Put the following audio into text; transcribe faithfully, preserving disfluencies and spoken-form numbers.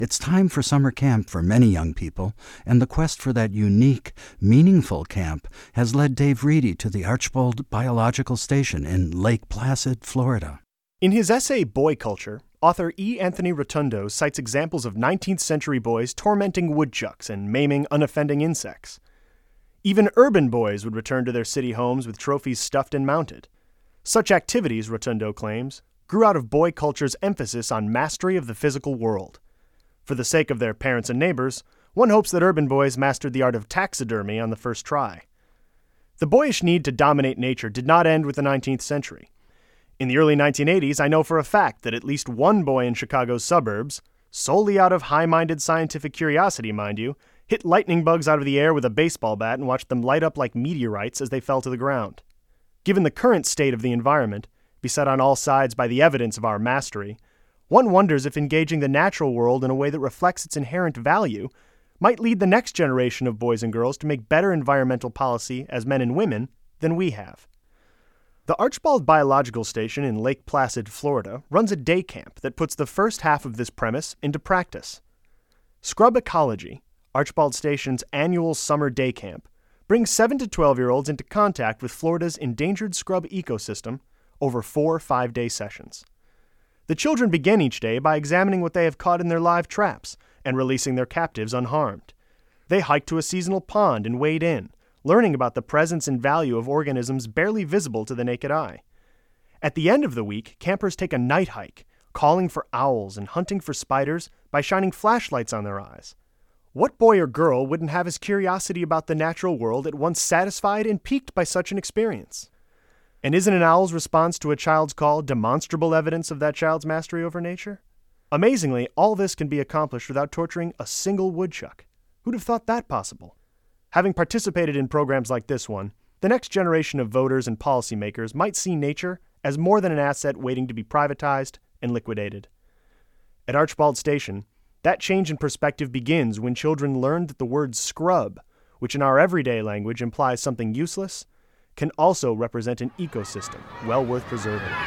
It's time for summer camp for many young people, and the quest for that unique, meaningful camp has led Dave Reedy to the Archbold Biological Station in Lake Placid, Florida. In his essay Boy Culture, author E. Anthony Rotundo cites examples of nineteenth century boys tormenting woodchucks and maiming unoffending insects. Even urban boys would return to their city homes with trophies stuffed and mounted. Such activities, Rotundo claims, grew out of boy culture's emphasis on mastery of the physical world. For the sake of their parents and neighbors, one hopes that urban boys mastered the art of taxidermy on the first try. The boyish need to dominate nature did not end with the nineteenth century. In the early nineteen eighties, I know for a fact that at least one boy in Chicago's suburbs, solely out of high-minded scientific curiosity, mind you, hit lightning bugs out of the air with a baseball bat and watched them light up like meteorites as they fell to the ground. Given the current state of the environment, beset on all sides by the evidence of our mastery, one wonders if engaging the natural world in a way that reflects its inherent value might lead the next generation of boys and girls to make better environmental policy as men and women than we have. The Archbold Biological Station in Lake Placid, Florida, runs a day camp that puts the first half of this premise into practice. Scrub Ecology, Archbold Station's annual summer day camp, brings seven to twelve-year-olds into contact with Florida's endangered scrub ecosystem over four five-day sessions. The children begin each day by examining what they have caught in their live traps and releasing their captives unharmed. They hike to a seasonal pond and wade in, learning about the presence and value of organisms barely visible to the naked eye. At the end of the week, campers take a night hike, calling for owls and hunting for spiders by shining flashlights on their eyes. What boy or girl wouldn't have his curiosity about the natural world at once satisfied and piqued by such an experience? And isn't an owl's response to a child's call demonstrable evidence of that child's mastery over nature? Amazingly, all this can be accomplished without torturing a single woodchuck. Who'd have thought that possible? Having participated in programs like this one, the next generation of voters and policymakers might see nature as more than an asset waiting to be privatized and liquidated. At Archbold Station, that change in perspective begins when children learn that the word scrub, which in our everyday language implies something useless, can also represent an ecosystem well worth preserving.